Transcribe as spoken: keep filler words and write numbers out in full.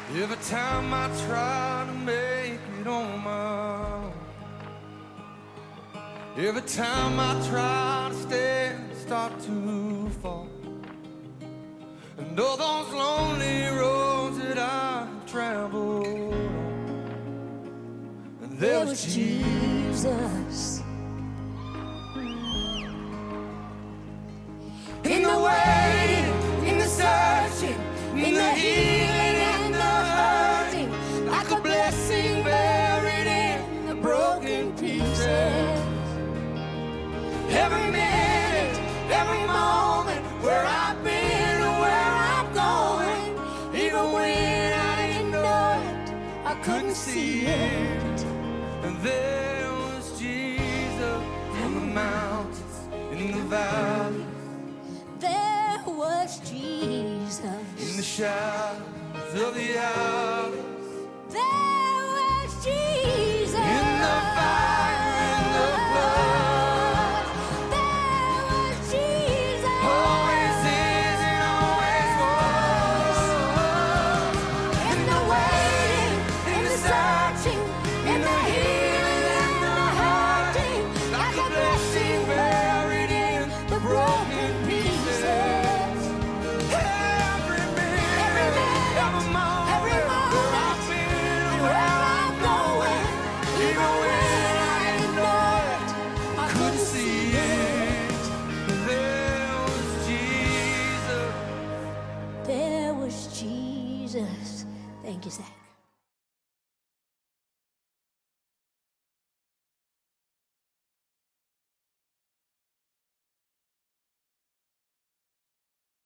Every time I try to make it on my own, every time I try to stand, I start to fall. And all those lonely roads that I've traveled on, and there, there was Jesus. In the waiting, in the searching, in the healing and the hurting, like a blessing buried in the broken pieces. Every minute, every moment, where I've been and where I'm going, even when I didn't know it, I couldn't see it. And there was Jesus on the mountains, in the valleys. There was Jesus in the shadows of the hours. There was Jesus in the fire and the flood. There was Jesus, always is and always was. In the waiting, in the searching, in the healing and the hurting, like a blessing buried in the broken pieces. Every minute, every moment, every moment, where I've been and where I'm going, even when I didn't know it, I couldn't see it. There was Jesus. There was Jesus. Thank you, Zach.